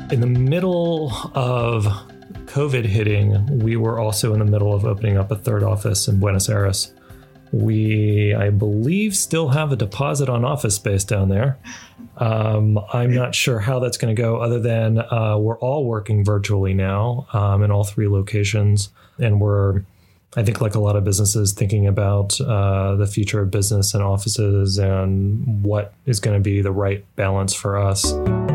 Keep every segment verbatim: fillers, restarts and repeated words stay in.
In the middle of COVID hitting, we were also in the middle of opening up a third office in Buenos Aires. We, I believe, still have a deposit on office space down there. Um, I'm not sure how that's going to go, other than uh, we're all working virtually now um, in all three locations. And we're, I think, like a lot of businesses, thinking about uh, the future of business and offices and what is going to be the right balance for us.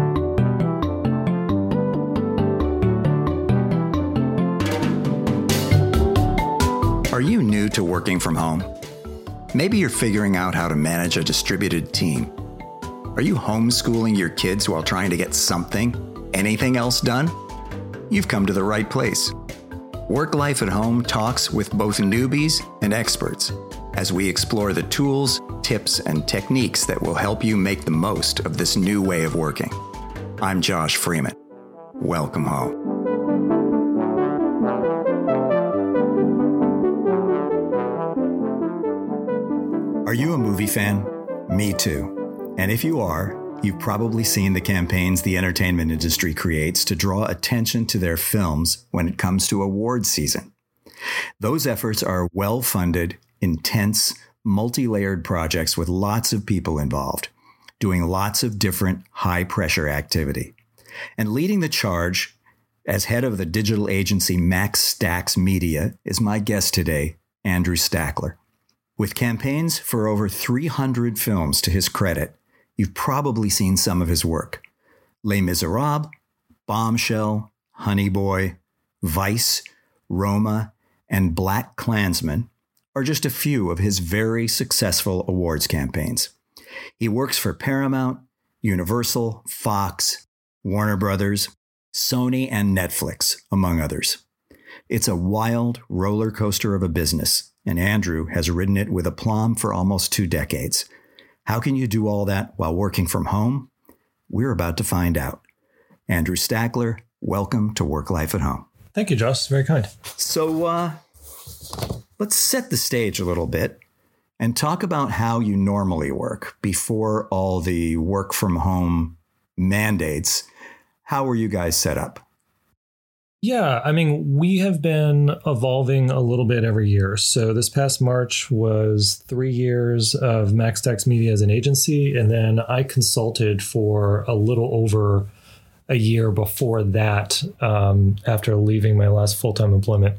Are you new to working from home? Maybe you're figuring out how to manage a distributed team. Are you homeschooling your kids while trying to get something, anything else done? You've come to the right place. Work Life at Home talks with both newbies and experts as we explore the tools, tips, and techniques that will help you make the most of this new way of working. I'm Josh Freeman. Welcome home. Are you a movie fan? Me too. And if you are, you've probably seen the campaigns the entertainment industry creates to draw attention to their films when it comes to awards season. Those efforts are well-funded, intense, multi-layered projects with lots of people involved, doing lots of different high-pressure activity. And leading the charge as head of the digital agency Max Stacks Media is my guest today, Andrew Stackler. With campaigns for over three hundred films to his credit, you've probably seen some of his work. Les Miserables, Bombshell, Honey Boy, Vice, Roma, and Black Klansman are just a few of his very successful awards campaigns. He works for Paramount, Universal, Fox, Warner Brothers, Sony, and Netflix, among others. It's a wild roller coaster of a business, and Andrew has ridden it with aplomb for almost two decades. How can you do all that while working from home? We're about to find out. Andrew Stackler, welcome to Work Life at Home. Thank you, Josh. Very kind. So uh, let's set the stage a little bit and talk about how you normally work before all the work from home mandates. How were you guys set up? Yeah, I mean, we have been evolving a little bit every year. So this past March was three years of Max Stacks Media as an agency. And then I consulted for a little over a year before that, um, after leaving my last full-time employment.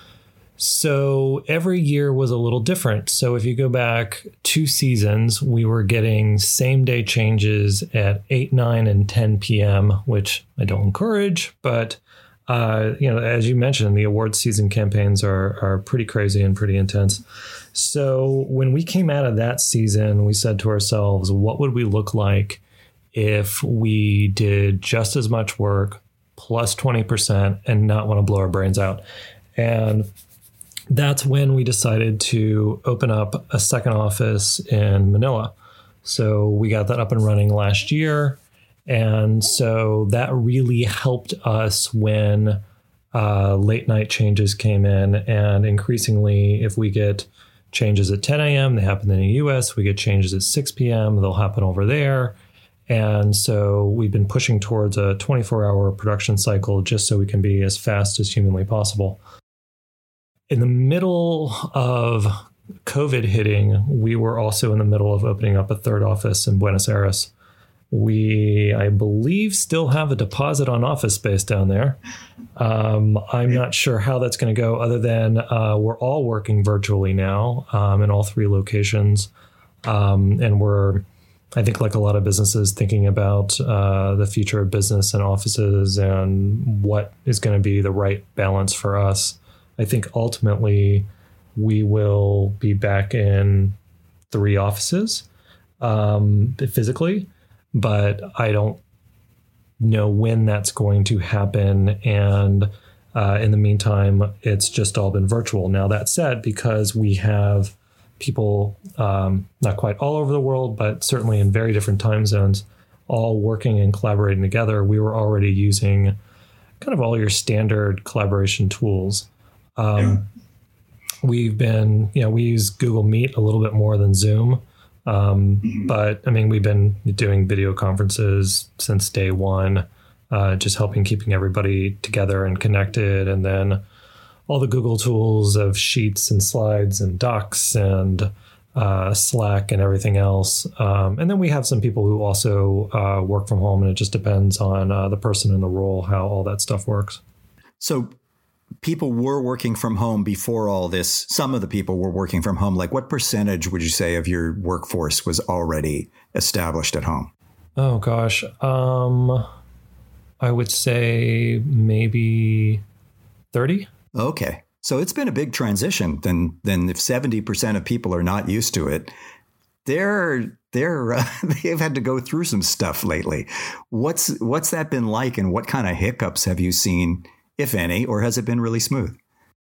So every year was a little different. So if you go back two seasons, we were getting same day changes at eight, nine, and ten p.m., which I don't encourage, but Uh, you know, as you mentioned, the awards season campaigns are are pretty crazy and pretty intense. So when we came out of that season, we said to ourselves, what would we look like if we did just as much work plus twenty percent and not want to blow our brains out? And that's when we decided to open up a second office in Manila. So we got that up and running last year. And so that really helped us when uh, late night changes came in. And increasingly, if we get changes at ten a.m., they happen in the U S. We get changes at six p.m., they'll happen over there. And so we've been pushing towards a twenty-four hour production cycle just so we can be as fast as humanly possible. In the middle of COVID hitting, we were also in the middle of opening up a third office in Buenos Aires. We, I believe, still have a deposit on office space down there. Um, I'm not sure how that's going to go, other than uh, we're all working virtually now um, in all three locations. Um, and we're, I think, like a lot of businesses, thinking about uh, the future of business and offices and what is going to be the right balance for us. I think ultimately we will be back in three offices um, physically. But I don't know when that's going to happen. And uh, in the meantime, it's just all been virtual. Now, that said, because we have people um, not quite all over the world, but certainly in very different time zones, all working and collaborating together, we were already using kind of all your standard collaboration tools. Um, yeah. We've been, you know, we use Google Meet a little bit more than Zoom. Um, mm-hmm. But I mean, we've been doing video conferences since day one. uh, just helping keeping everybody together and connected. And then all the Google tools of Sheets and Slides and Docs and uh, Slack and everything else. Um, and then we have some people who also uh, work from home, and it just depends on uh, the person in the role, how all that stuff works. So people were working from home before all this. Some of the people were working from home. Like, what percentage would you say of your workforce was already established at home? Oh, gosh. Um, I would say maybe thirty. Okay. So it's been a big transition. Then, then if seventy percent of people are not used to it, they're they're uh, they've had to go through some stuff lately. What's what's that been like, and what kind of hiccups have you seen, if any, or has it been really smooth?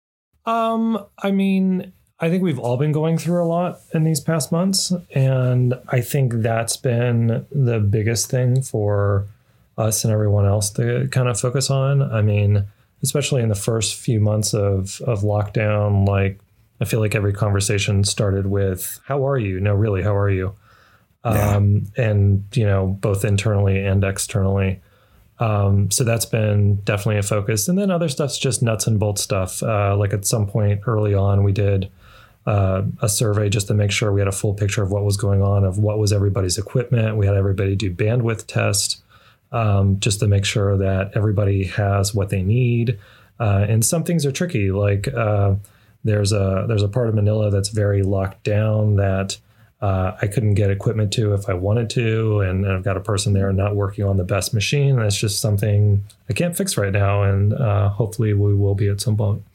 Um, I mean, I think we've all been going through a lot in these past months, and I think that's been the biggest thing for us and everyone else to kind of focus on. I mean, especially in the first few months of, of lockdown, like I feel like every conversation started with, how are you? No, really, how are you? Yeah. Um, and, you know, both internally and externally. Um, so that's been definitely a focus. And then other stuff's just nuts and bolts stuff. Uh, like at some point early on, we did uh, a survey just to make sure we had a full picture of what was going on, of what was everybody's equipment. We had everybody do bandwidth tests. Um, just to make sure that everybody has what they need. Uh, and some things are tricky. Like uh, there's a there's a part of Manila that's very locked down that uh, I couldn't get equipment to if I wanted to. And I've got a person there not working on the best machine. That's just something I can't fix right now. And uh, hopefully we will be at some point.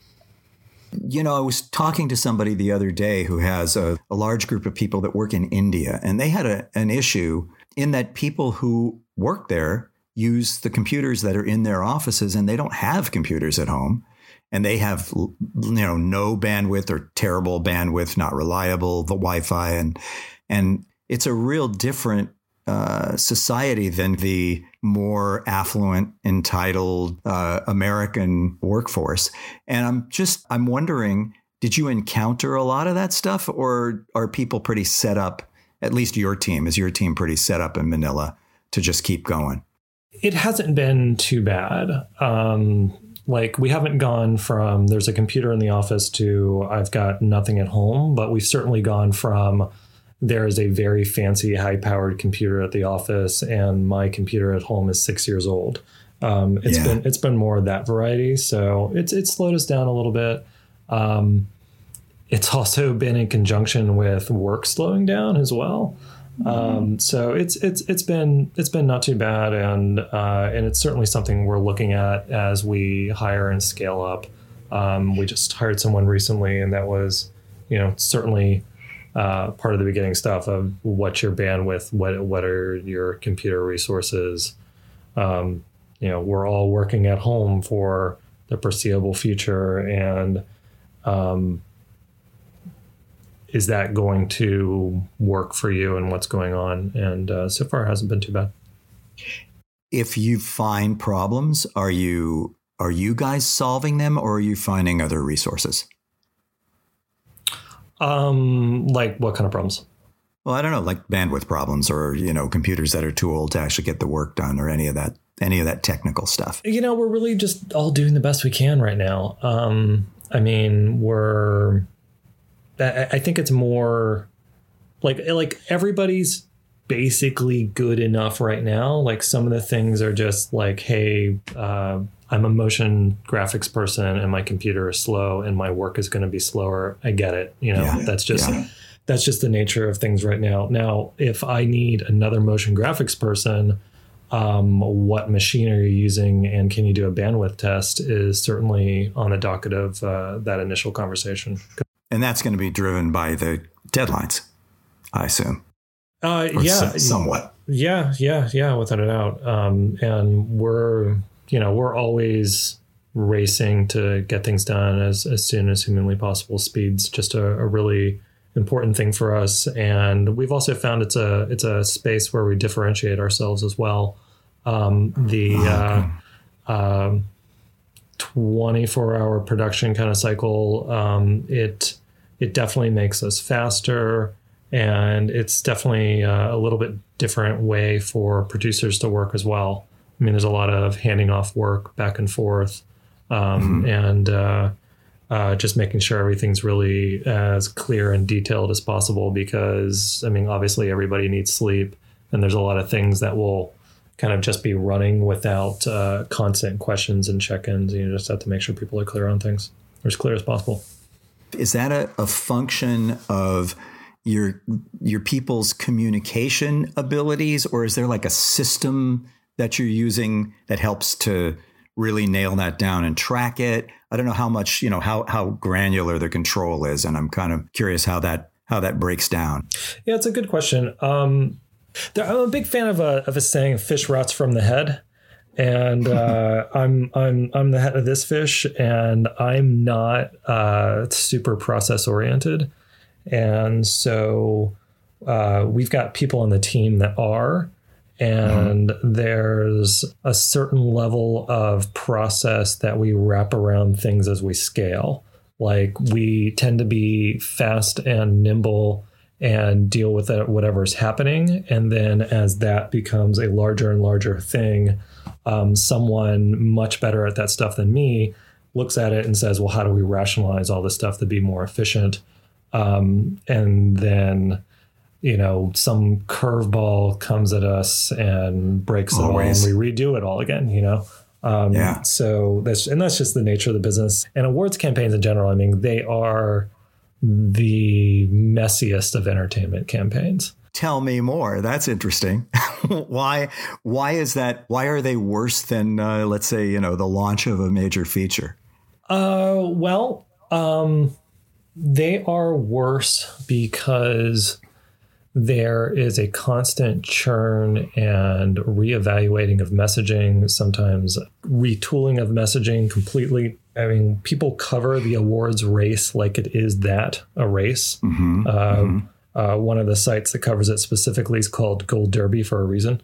You know, I was talking to somebody the other day who has a, a large group of people that work in India, and they had a, an issue in that people who work there use the computers that are in their offices, and they don't have computers at home, and they have, you know, no bandwidth or terrible bandwidth, not reliable, the Wi-Fi. And, and it's a real different uh, society than the more affluent, entitled uh, American workforce. And I'm just, I'm wondering, did you encounter a lot of that stuff, or are people pretty set up? At least your team, is your team pretty set up in Manila to just keep going? It hasn't been too bad. Um, like we haven't gone from there's a computer in the office to I've got nothing at home, but we've certainly gone from there is a very fancy, high powered computer at the office and my computer at home is six years old. Um, it's yeah. been it's been more of that variety. So it's it's slowed us down a little bit. Um, It's also been in conjunction with work slowing down as well. Um, so it's it's it's been it's been not too bad, and uh, and it's certainly something we're looking at as we hire and scale up. Um, we just hired someone recently, and that was, you know, certainly uh, part of the beginning stuff of what's your bandwidth, what what are your computer resources. Um, you know, we're all working at home for the foreseeable future, and um, is that going to work for you and what's going on? And uh, so far it hasn't been too bad. If you find problems, are you are you guys solving them, or are you finding other resources? Um, like what kind of problems? Well, I don't know, like bandwidth problems, or, you know, computers that are too old to actually get the work done, or any of that, any of that technical stuff. You know, we're really just all doing the best we can right now. Um, I mean, we're, I think it's more like, like everybody's basically good enough right now. Like some of the things are just like, hey, uh, I'm a motion graphics person and my computer is slow and my work is going to be slower. I get it. You know, yeah, that's just, yeah. that's just the nature of things right now. Now, if I need another motion graphics person, um, what machine are you using and can you do a bandwidth test is certainly on the docket of uh, that initial conversation. And that's going to be driven by the deadlines, I assume. Uh, yeah, s- somewhat. Yeah, yeah, yeah, without a doubt. Um, and we're, you know, we're always racing to get things done as, as soon as humanly possible. Speed's just a, a really important thing for us. And we've also found it's a it's a space where we differentiate ourselves as well. Um, the uh, um, twenty-four hour production kind of cycle, um, it it definitely makes us faster. And it's definitely uh, a little bit different way for producers to work as well. I mean, there's a lot of handing off work back and forth, um, mm-hmm. and uh, uh, just making sure everything's really as clear and detailed as possible, because, I mean, obviously everybody needs sleep, and there's a lot of things that will kind of just be running without uh, constant questions and check-ins. You just have to make sure people are clear on things, or as clear as possible. Is that a, a function of your your people's communication abilities, or is there like a system that you're using that helps to really nail that down and track it? I don't know how much, you know, how how granular the control is, and I'm kind of curious how that how that breaks down. Yeah, it's a good question. Um, there, I'm a big fan of a of a saying, "Fish rots from the head." And uh, I'm I'm I'm the head of this fish, and I'm not uh, super process oriented, and so uh, we've got people on the team that are, and mm-hmm. there's a certain level of process that we wrap around things as we scale. Like, we tend to be fast and nimble and deal with it, whatever's happening, and then as that becomes a larger and larger thing, Um, someone much better at that stuff than me looks at it and says, well, how do we rationalize all this stuff to be more efficient? Um, and then, you know, some curveball comes at us and breaks it all, and we redo it all again, you know? Um, yeah. So that's, and that's just the nature of the business. And awards campaigns in general, I mean, they are the messiest of entertainment campaigns. Tell me more. That's interesting. why? Why is that? Why are they worse than, uh, let's say, you know, the launch of a major feature? Uh, well, um, they are worse because there is a constant churn and reevaluating of messaging, sometimes retooling of messaging completely. I mean, people cover the awards race like it is that, a race. Mm-hmm. Uh, mm-hmm. Uh, one of the sites that covers it specifically is called Gold Derby for a reason.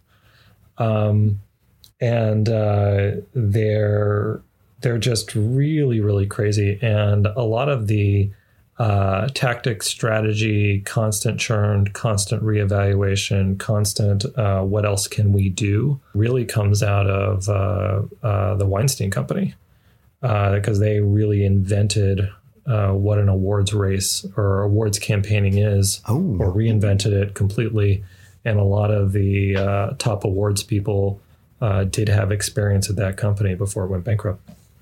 Um, and uh, they're they're just really, really crazy. And a lot of the uh, tactics, strategy, constant churn, constant reevaluation, constant uh, what else can we do really comes out of uh, uh, the Weinstein Company, because uh, they really invented Uh, what an awards race or awards campaigning is, oh. or reinvented it completely. And a lot of the uh, top awards people uh, did have experience at that company before it went bankrupt.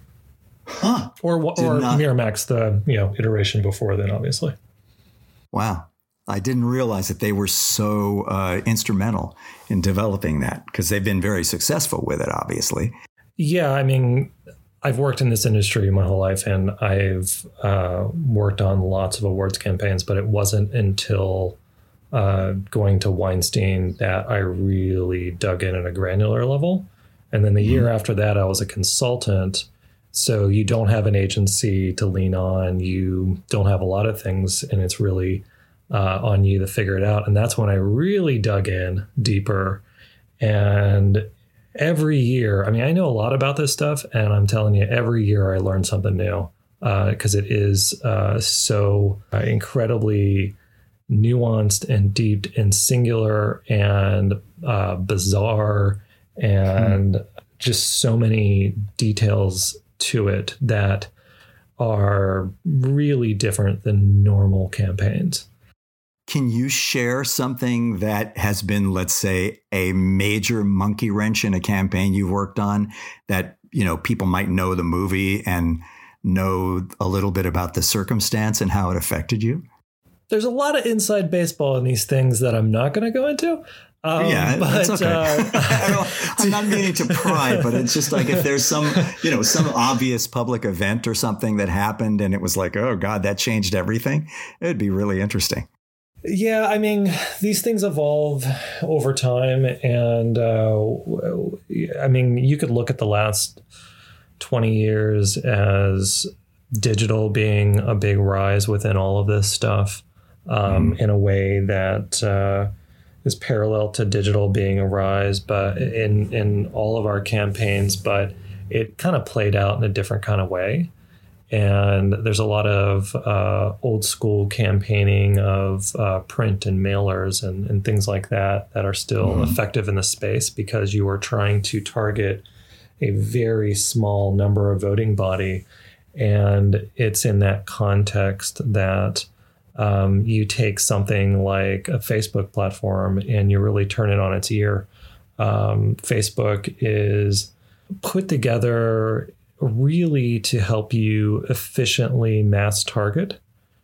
Huh. Or or not... Miramax, the you know iteration before then, obviously. Wow. I didn't realize that they were so uh, instrumental in developing that, because they've been very successful with it, obviously. Yeah, I mean, I've worked in this industry my whole life, and I've uh, worked on lots of awards campaigns, but it wasn't until uh, going to Weinstein that I really dug in at a granular level. And then the mm-hmm. year after that, I was a consultant. So you don't have an agency to lean on. You don't have a lot of things, and it's really uh, on you to figure it out. And that's when I really dug in deeper. And every year, I mean, I know a lot about this stuff, and I'm telling you, every year I learn something new, because uh, it is uh, so uh, incredibly nuanced and deep and singular and uh, bizarre, and hmm. just so many details to it that are really different than normal campaigns. Can you share something that has been, let's say, a major monkey wrench in a campaign you've worked on that, you know, people might know the movie and know a little bit about the circumstance and how it affected you? There's a lot of inside baseball in these things that I'm not going to go into. Um, yeah, but, that's okay. uh, I don't, I'm not meaning to pry, but it's just like if there's some, you know, some obvious public event or something that happened and it was like, oh, God, that changed everything. It'd be really interesting. Yeah, I mean, these things evolve over time. And uh, I mean, you could look at the last twenty years as digital being a big rise within all of this stuff, um, mm. in a way that uh, is parallel to digital being a rise, but in, in all of our campaigns, but it kind of played out in a different kind of way. And there's a lot of uh, old school campaigning of uh, print and mailers and, and things like that that are still mm-hmm. effective in the space, because you are trying to target a very small number of voting body. And it's in that context that um, you take something like a Facebook platform and you really turn it on its ear. Um, Facebook is put together really to help you efficiently mass target.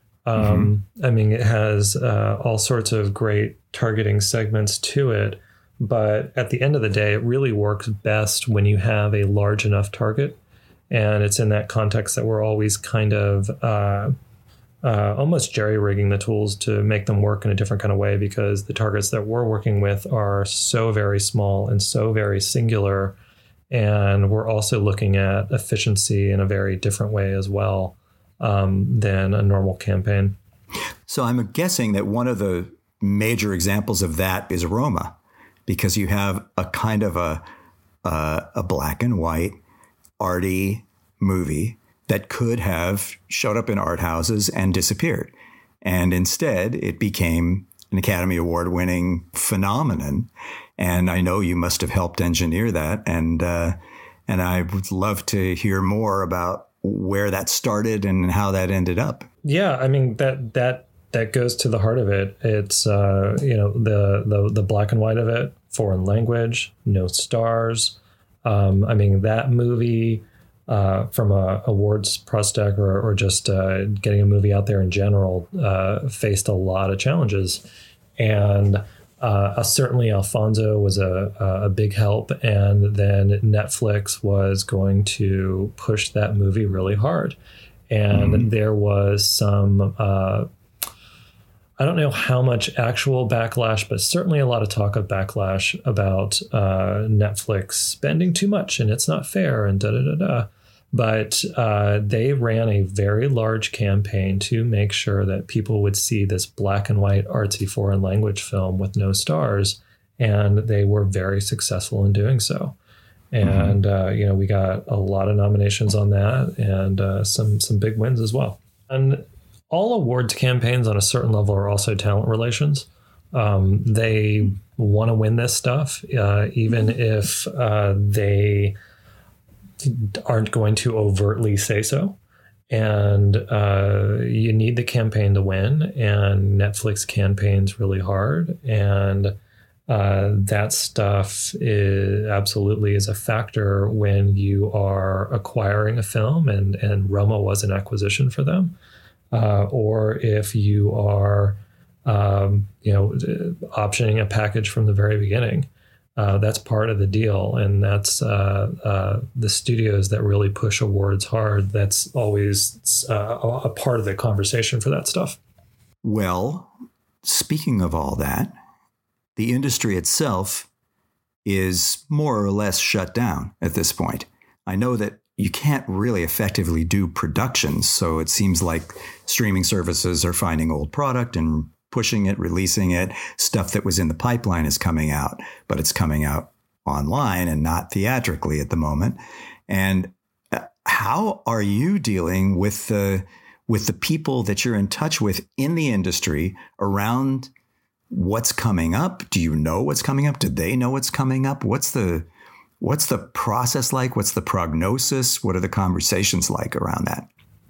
Um, mm-hmm. I mean, it has uh, all sorts of great targeting segments to it, but at the end of the day, it really works best when you have a large enough target. And it's in that context that we're always kind of uh, uh, almost jerry-rigging the tools to make them work in a different kind of way, because the targets that we're working with are so very small and so very singular. And we're also looking at efficiency in a very different way as well um, than a normal campaign. So I'm guessing that one of the major examples of that is Roma, because you have a kind of a uh, a black and white arty movie that could have showed up in art houses and disappeared. And instead, it became an Academy Award winning phenomenon. And I know you must have helped engineer that. And uh, and I would love to hear more about where that started and how that ended up. Yeah, I mean, that that that goes to the heart of it. It's, uh, you know, the, the, the black and white of it, foreign language, no stars. Um, I mean, that movie uh, from a awards prospect or, or just uh, getting a movie out there in general uh, faced a lot of challenges. And uh, certainly Alfonso was a, a big help. And then Netflix was going to push that movie really hard. And mm-hmm. there was some, uh, I don't know how much actual backlash, but certainly a lot of talk of backlash about uh, Netflix spending too much and it's not fair and da da da da. But uh, they ran a very large campaign to make sure that people would see this black and white artsy foreign language film with no stars. And they were very successful in doing so. And, mm-hmm. uh, you know, we got a lot of nominations on that and uh, some some big wins as well. And all awards campaigns on a certain level are also talent relations. Um, they want to win this stuff, uh, even if uh, they aren't going to overtly say so. And uh, you need the campaign to win. And Netflix campaigns really hard. And uh, that stuff is absolutely is a factor when you are acquiring a film. And, and Roma was an acquisition for them. Uh, or if you are, um, you know, optioning a package from the very beginning, uh, that's part of the deal. And that's uh, uh, the studios that really push awards hard. That's always uh, a part of the conversation for that stuff. Well, speaking of all that, the industry itself is more or less shut down at this point. I know that you can't really effectively do productions. So it seems like streaming services are finding old product and pushing it, releasing it. Stuff that was in the pipeline is coming out, but it's coming out online and not theatrically at the moment. And how are you dealing with the with the people that you're in touch with in the industry around what's coming up? Do you know what's coming up? Do they know what's coming up? What's the What's the process like? What's the prognosis? What are the conversations like around that?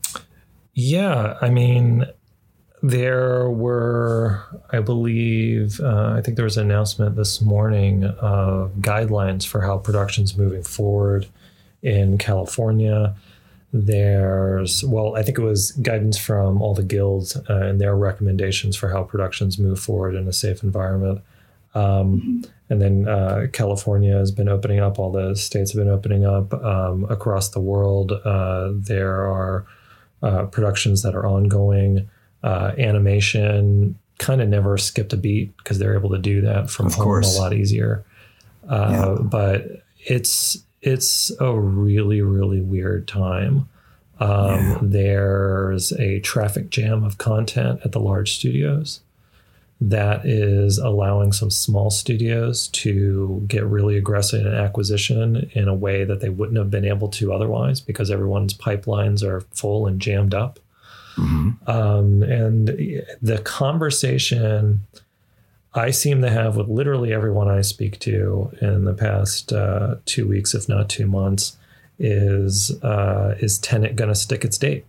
Yeah, I mean, there were, I believe, uh, I think there was an announcement this morning of guidelines for how production's moving forward in California. There's, well, I think it was guidance from all the guilds uh, and their recommendations for how productions move forward in a safe environment. Um, mm-hmm. And then uh, California has been opening up. All the states have been opening up um, across the world. Uh, there are uh, productions that are ongoing. Uh, animation kind of never skipped a beat because they're able to do that from of home course. a lot easier. Uh, yeah. But it's it's a really, really weird time. Um, yeah. There's a traffic jam of content at the large studios. that is allowing some small studios to get really aggressive in acquisition in a way that they wouldn't have been able to otherwise because everyone's pipelines are full and jammed up. Mm-hmm. Um, and the conversation I seem to have with literally everyone I speak to in the past uh, two weeks, if not two months, is uh, is Tenet going to stick its date?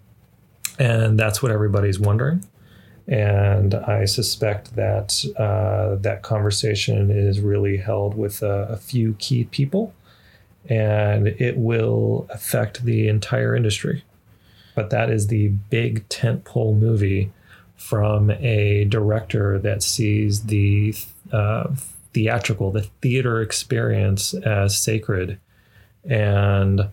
And that's what everybody's wondering. And I suspect that uh, that conversation is really held with a, a few key people, and it will affect the entire industry. But that is the big tentpole movie from a director that sees the uh, theatrical, the theater experience as sacred. And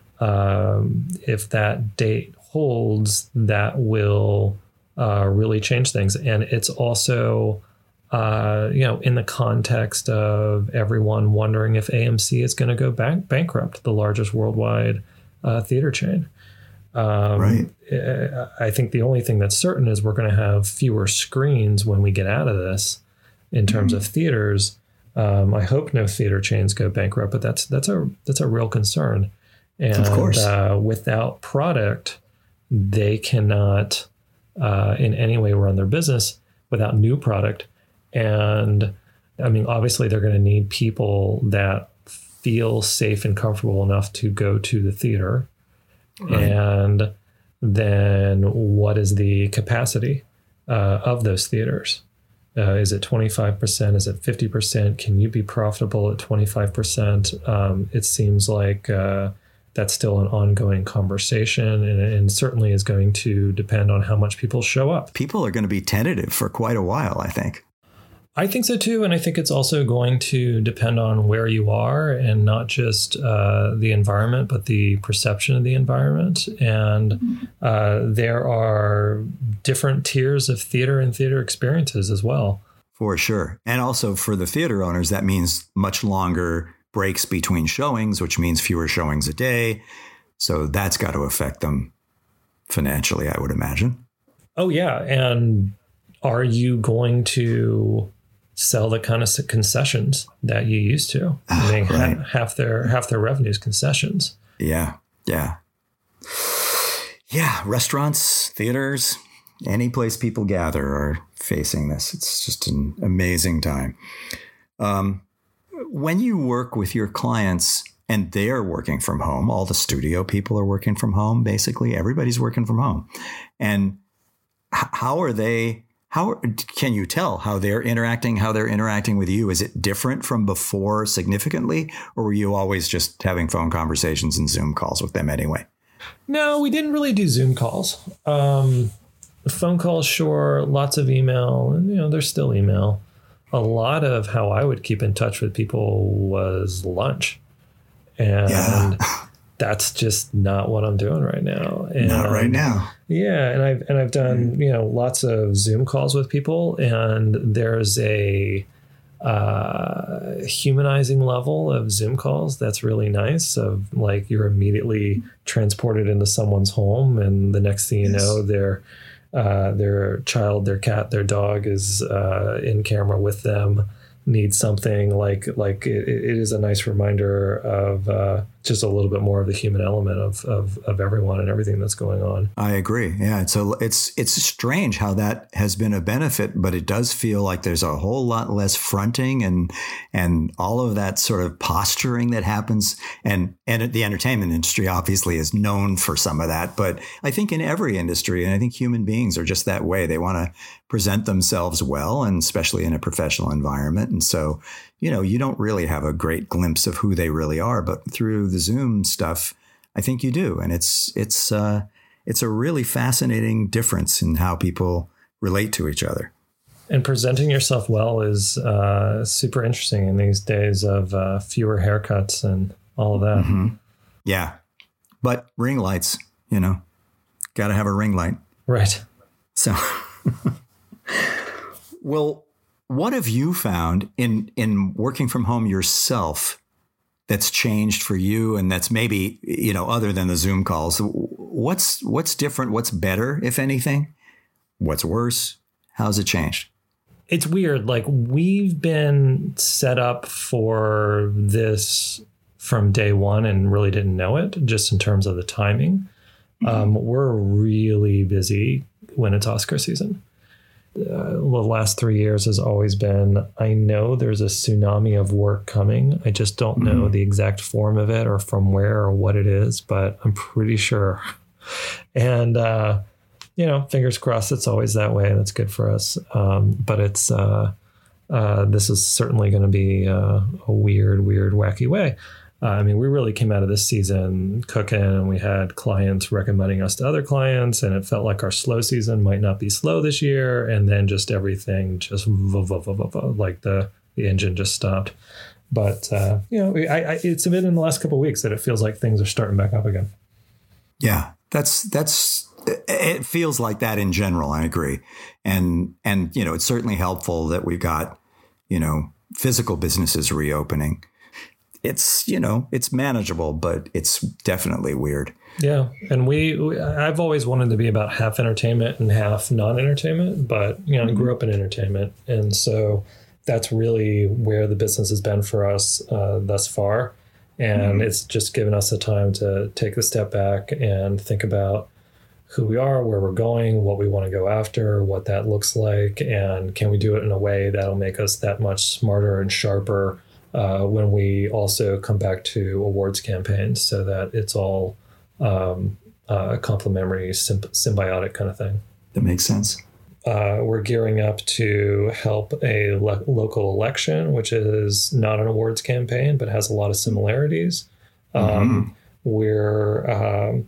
um, if that date holds, that will uh, really change things. And it's also, uh, you know, in the context of everyone wondering if A M C is going to go bank- bankrupt, the largest worldwide uh, theater chain. Um, right. I think the only thing that's certain is we're going to have fewer screens when we get out of this in terms mm-hmm. of theaters. Um, I hope no theater chains go bankrupt, but that's that's a that's a real concern. And of course, uh, without product, they cannot uh, in any way run their business without new product. And I mean, obviously, they're going to need people that feel safe and comfortable enough to go to the theater. Right. And then what is the capacity uh, of those theaters? Uh, is it twenty-five percent? Is it fifty percent? Can you be profitable at twenty-five percent? Um, it seems like uh, that's still an ongoing conversation, and, and certainly is going to depend on how much people show up. People are going to be tentative for quite a while, I think. I think so, too. And I think it's also going to depend on where you are, and not just uh, the environment, but the perception of the environment. And uh, there are different tiers of theater and theater experiences as well. For sure. And also for the theater owners, that means much longer breaks between showings, which means fewer showings a day. So that's got to affect them financially, I would imagine. Oh, yeah. And are you going to sell the kind of concessions that you used to? I mean, right. ha- half their half their revenues concessions. Yeah, yeah, yeah. Restaurants, theaters, any place people gather are facing this. It's just an amazing time. Um, when you work with your clients and they're working from home, all the studio people are working from home. Basically, everybody's working from home, and h- how are they? How can you tell how they're interacting, how they're interacting with you? Is it different from before significantly, or were you always just having phone conversations and Zoom calls with them anyway? No, we didn't really do Zoom calls. Um, phone calls, sure. Lots of email, and you know, there's still email. A lot of how I would keep in touch with people was lunch, and yeah. that's just not what I'm doing right now. And, not right now. Yeah. And I've, and I've done, you know, lots of Zoom calls with people, and there's a uh, humanizing level of Zoom calls that's really nice. Of like, you're immediately transported into someone's home, and the next thing you yes. know, their, uh, their child, their cat, their dog is uh, in camera with them, needs something. Like, like it, it is a nice reminder of uh, just a little bit more of the human element of, of, of everyone and everything that's going on. I agree. Yeah. It's a, it's, it's strange how that has been a benefit, but it does feel like there's a whole lot less fronting and, and all of that sort of posturing that happens. And, and the entertainment industry obviously is known for some of that, but I think in every industry, and I think human beings are just that way. They want to present themselves well, and especially in a professional environment. And so, you know, you don't really have a great glimpse of who they really are, but through the Zoom stuff, I think you do. And it's, it's, uh, it's a really fascinating difference in how people relate to each other. And presenting yourself well is uh, super interesting in these days of uh, fewer haircuts and all of that. Mm-hmm. Yeah. But ring lights, you know, got to have a ring light. Right. So, well, what have you found in, in working from home yourself that's changed for you, and that's maybe, you know, other than the Zoom calls? What's what's different? What's better, if anything? What's worse? How's it changed? it's weird. Like, we've been set up for this from day one and really didn't know it, just in terms of the timing. Mm-hmm. Um, we're really busy when it's Oscar season. Uh, the last three years has always been, I know there's a tsunami of work coming. I just don't mm-hmm. know the exact form of it or from where or what it is, but I'm pretty sure. And, uh, you know, fingers crossed it's always that way. That's good for us. Um, but it's, uh, uh, this is certainly going to be uh, a weird, weird, wacky way. Uh, I mean, we really came out of this season cooking, and we had clients recommending us to other clients, and it felt like our slow season might not be slow this year. And then just everything just like the, the engine just stopped. But, uh, you know, I, I, it's been in the last couple of weeks that it feels like things are starting back up again. Yeah, that's that's it feels like that in general. I agree. And and, you know, it's certainly helpful that we've got, you know, physical businesses reopening. It's, you know, it's manageable, but it's definitely weird. Yeah. And we, we I've always wanted to be about half entertainment and half non-entertainment, but, you know, mm-hmm. I grew up in entertainment. And so that's really where the business has been for us uh, thus far. And mm-hmm. it's just given us a time to take a step back and think about who we are, where we're going, what we want to go after, what that looks like, and can we do it in a way that'll make us that much smarter and sharper uh, when we also come back to awards campaigns, so that it's all um, uh, complementary, symb- symbiotic kind of thing. That makes sense. Uh, we're gearing up to help a le- local election, which is not an awards campaign, but has a lot of similarities. Mm-hmm. Um, we're um,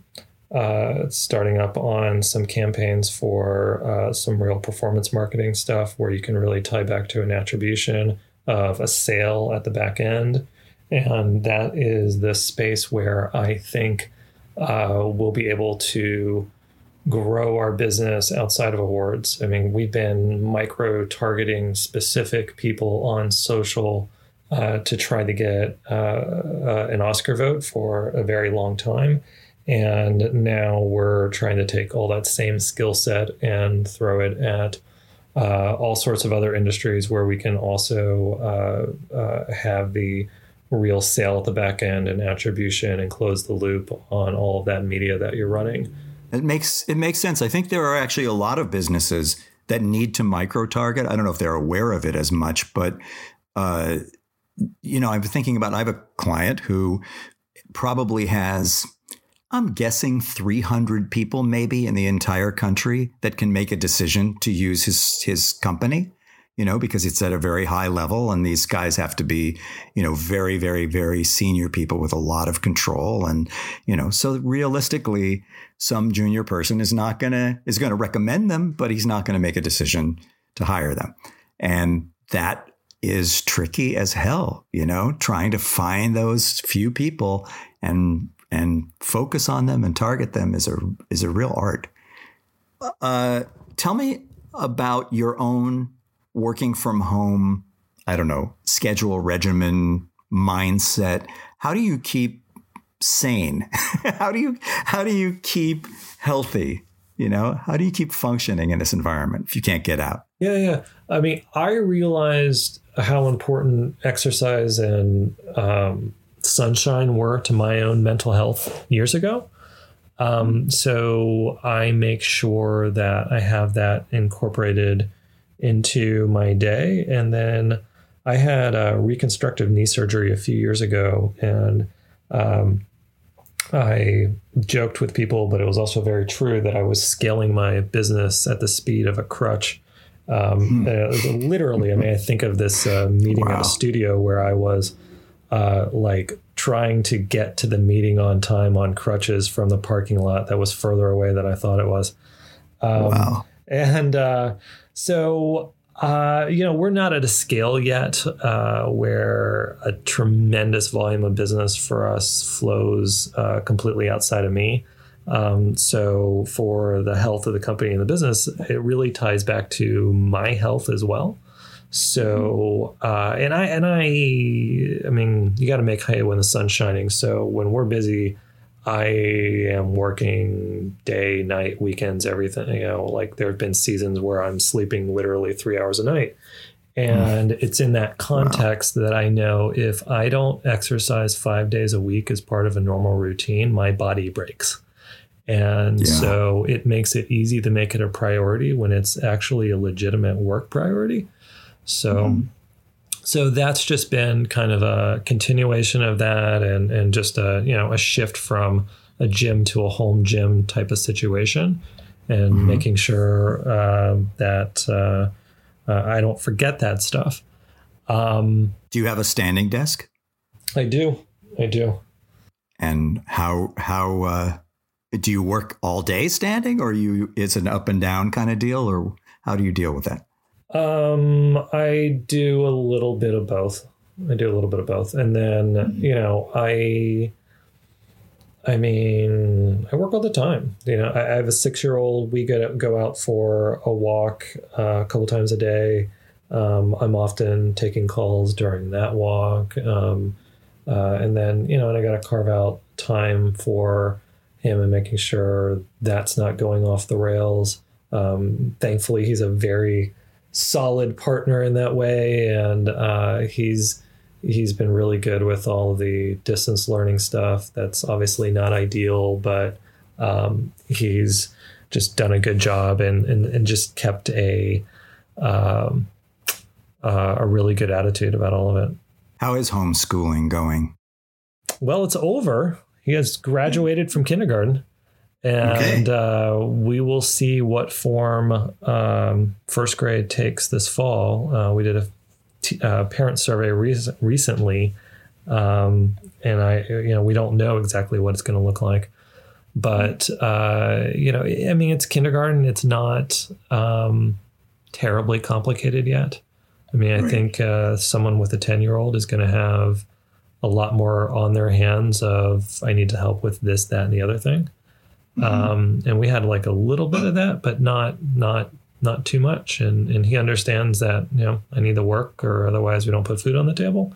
uh, starting up on some campaigns for uh, some real performance marketing stuff where you can really tie back to an attribution of a sale at the back end. And that is the space where I think uh, we'll be able to grow our business outside of awards. I mean, we've been micro targeting specific people on social uh, to try to get uh, uh, an Oscar vote for a very long time. And now we're trying to take all that same skill set and throw it at uh, all sorts of other industries where we can also uh, uh, have the real sale at the back end and attribution and close the loop on all of that media that you're running. It makes it makes sense. I think there are actually a lot of businesses that need to micro target. I don't know if they're aware of it as much, but uh, you know, I'm thinking about. I have a client who probably has, I'm guessing, three hundred people maybe in the entire country that can make a decision to use his his company. You know, because it's at a very high level, and these guys have to be, you know, very, very, very senior people with a lot of control. And, you know, so realistically, some junior person is not going to is going to recommend them, but he's not going to make a decision to hire them. And that is tricky as hell, you know, trying to find those few people and and focus on them and target them is a is a real art. Uh, tell me about your own working from home, I don't know, schedule, regimen, mindset. How do you keep sane? how do you how do you keep healthy? You know, how do you keep functioning in this environment if you can't get out? Yeah, yeah. I mean, I realized how important exercise and um, sunshine were to my own mental health years ago. Um, so I make sure that I have that incorporated into my day. And then I had a reconstructive knee surgery a few years ago, and um, I joked with people, but it was also very true that I was scaling my business at the speed of a crutch. Um, hmm. uh, literally, I mean, I think of this uh, meeting wow. at a studio where I was uh, like trying to get to the meeting on time on crutches from the parking lot that was further away than I thought it was. Um, wow. And uh, so, uh, you know, we're not at a scale yet uh, where a tremendous volume of business for us flows uh, completely outside of me. Um, so for the health of the company and the business, it really ties back to my health as well. So, uh, and I, and I, I mean, you got to make hay when the sun's shining. So when we're busy, I am working day, night, weekends, everything. You know, like there have been seasons where I'm sleeping literally three hours a night. And mm. it's in that context wow. that I know if I don't exercise five days a week as part of a normal routine, my body breaks. And yeah. so it makes it easy to make it a priority when it's actually a legitimate work priority. So mm. so that's just been kind of a continuation of that and, and just a, you know, a shift from a gym to a home gym type of situation and mm-hmm. making sure uh, that uh, uh, I don't forget that stuff. Um, do you have a standing desk? I do. I do. And how, how, uh, do you work all day standing or you, it's an up and down kind of deal, or how do you deal with that? Um, I do a little bit of both. I do a little bit of both. And then, you know, I, I mean, I work all the time. You know, I, I have a six-year-old. We go go out for a walk uh, a couple times a day. Um, I'm often taking calls during that walk. Um, uh, and then, you know, and I got to carve out time for him and making sure that's not going off the rails. Um, thankfully, he's a very solid partner in that way. And uh, he's he's been really good with all the distance learning stuff. That's obviously not ideal, but um, he's just done a good job and, and, and just kept a um, uh, a really good attitude about all of it. How is homeschooling going? Well, it's over. He has graduated from kindergarten. And okay. uh, we will see what form um, first grade takes this fall. Uh, we did a t- uh, parent survey re- recently, um, and I, you know, we don't know exactly what it's going to look like. But uh, you know, I mean, it's kindergarten. It's not um, terribly complicated yet. I mean, I right. think uh, someone with a ten-year-old is going to have a lot more on their hands of I need to help with this, that, and the other thing. Mm-hmm. Um, and we had like a little bit of that, but not, not, not too much. And, and he understands that, you know, I need the work or otherwise we don't put food on the table.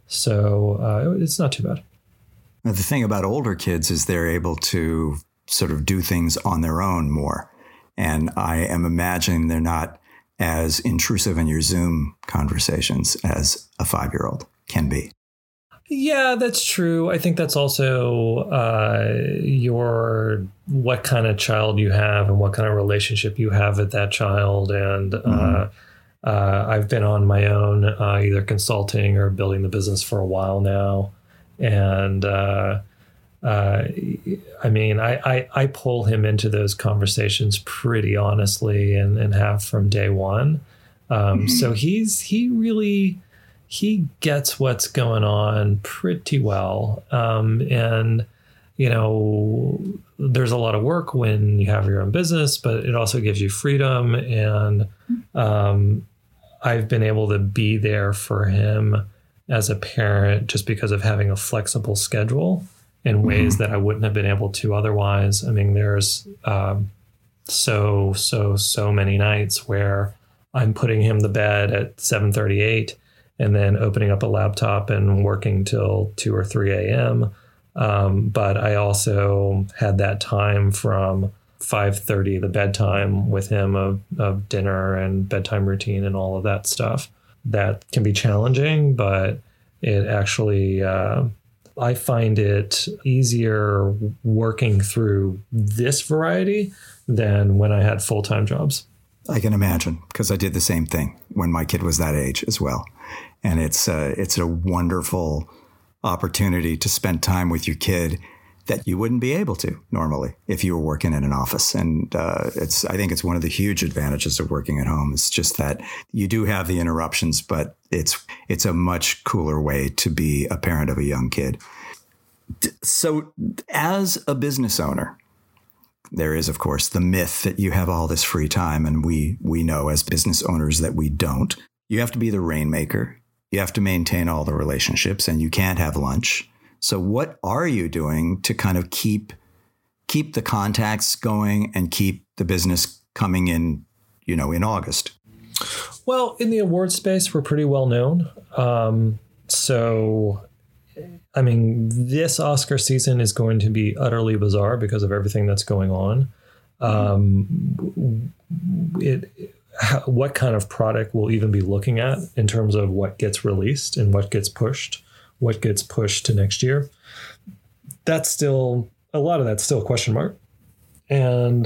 So, uh, it's not too bad. Now, the thing about older kids is they're able to sort of do things on their own more. And I am imagining they're not as intrusive in your Zoom conversations as a five-year-old can be. Yeah, that's true. I think that's also uh, your what kind of child you have and what kind of relationship you have with that child. And mm-hmm. uh, uh, I've been on my own, uh, either consulting or building the business for a while now. And uh, uh, I mean, I, I, I pull him into those conversations pretty honestly and, and have from day one. Um, mm-hmm. So he's he really... he gets what's going on pretty well. Um, and, you know, there's a lot of work when you have your own business, but it also gives you freedom. And um, I've been able to be there for him as a parent just because of having a flexible schedule in ways mm-hmm. that I wouldn't have been able to otherwise. I mean, there's um, so, so, so many nights where I'm putting him to bed at seven thirty-eight and then opening up a laptop and working till two or three a.m. Um, but I also had that time from five thirty, the bedtime with him of, of dinner and bedtime routine and all of that stuff. That can be challenging, but it actually, uh, I find it easier working through this variety than when I had full-time jobs. I can imagine, because I did the same thing when my kid was that age as well. And it's uh, it's a wonderful opportunity to spend time with your kid that you wouldn't be able to normally if you were working in an office. And uh, it's I think it's one of the huge advantages of working at home. It's just that you do have the interruptions, but it's it's a much cooler way to be a parent of a young kid. So as a business owner, there is, of course, the myth that you have all this free time. And we we know as business owners that we don't. You have to be the rainmaker. You have to maintain all the relationships and you can't have lunch. So what are you doing to kind of keep keep the contacts going and keep the business coming in, you know, in August? Well, in the award space, we're pretty well known. Um, so I mean, this Oscar season is going to be utterly bizarre because of everything that's going on. Um, it, how, what kind of product we'll even be looking at in terms of what gets released and what gets pushed, what gets pushed to next year. That's still, a lot of that's still a question mark. And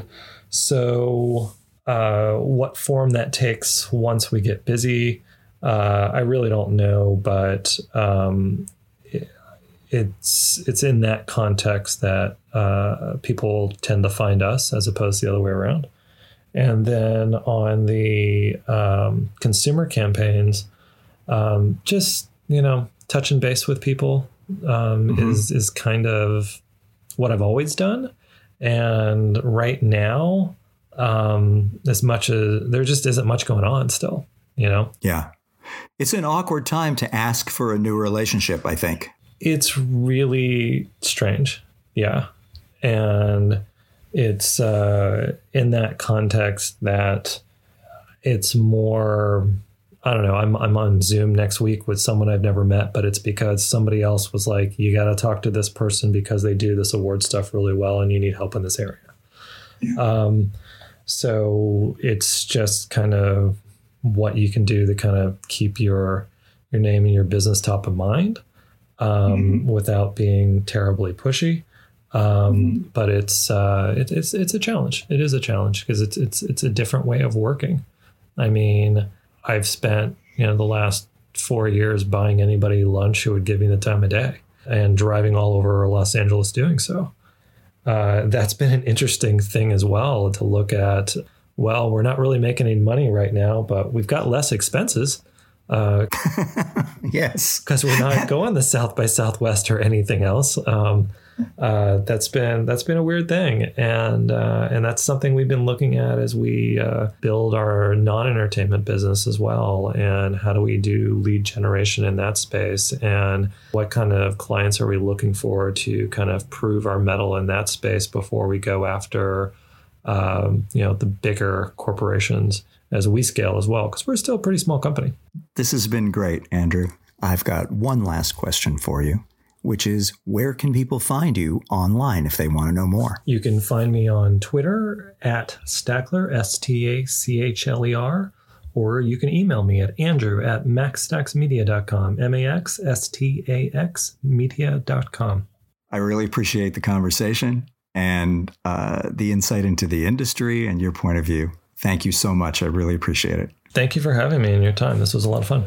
so uh, what form that takes once we get busy, uh, I really don't know, but um, it, it's it's in that context that uh, people tend to find us as opposed to the other way around. And then on the um, consumer campaigns, um, just, you know, touching base with people um, mm-hmm. is is kind of what I've always done. And right now, um, as much as there just isn't much going on still, you know? Yeah. It's an awkward time to ask for a new relationship, I think. It's really strange. Yeah. And it's uh, in that context that it's more, I don't know, I'm I'm on Zoom next week with someone I've never met, but it's because somebody else was like, you got to talk to this person because they do this award stuff really well and you need help in this area. Yeah. Um, so it's just kind of what you can do to kind of keep your your name and your business top of mind um, mm-hmm. without being terribly pushy. Um, mm-hmm. But it's uh, it, it's it's a challenge. It is a challenge because it's it's it's a different way of working. I mean, I've spent, you know, the last four years buying anybody lunch who would give me the time of day and driving all over Los Angeles doing so. Uh, that's been an interesting thing as well to look at. Well, we're not really making any money right now, but we've got less expenses. Uh, yes, because we're not going to South by Southwest or anything else. Um, uh, that's been that's been a weird thing, and uh, and that's something we've been looking at as we uh, build our non-entertainment business as well. And how do we do lead generation in that space? And what kind of clients are we looking for to kind of prove our mettle in that space before we go after, um, you know, the bigger corporations as we scale as well? Because we're still a pretty small company. This has been great, Andrew. I've got one last question for you, which is, where can people find you online if they want to know more? You can find me on Twitter at Stackler, S T A C H L E R, or you can email me at Andrew at maxstax media dot com, M A X S T A X media dot com. I really appreciate the conversation and uh, the insight into the industry and your point of view. Thank you so much. I really appreciate it. Thank you for having me and your time. This was a lot of fun.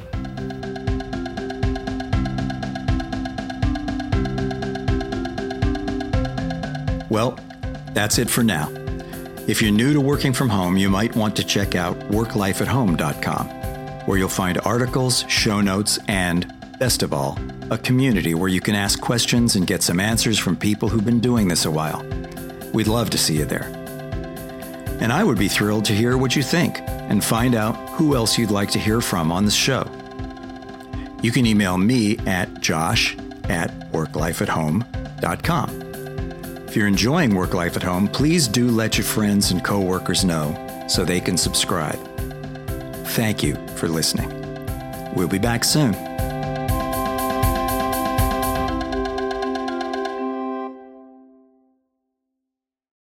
Well, that's it for now. If you're new to working from home, you might want to check out work life at home dot com, where you'll find articles, show notes, and, best of all, a community where you can ask questions and get some answers from people who've been doing this a while. We'd love to see you there. And I would be thrilled to hear what you think and find out who else you'd like to hear from on the show. You can email me at josh at work life at home dot com. If you're enjoying Work Life at Home, please do let your friends and coworkers know so they can subscribe. Thank you for listening. We'll be back soon.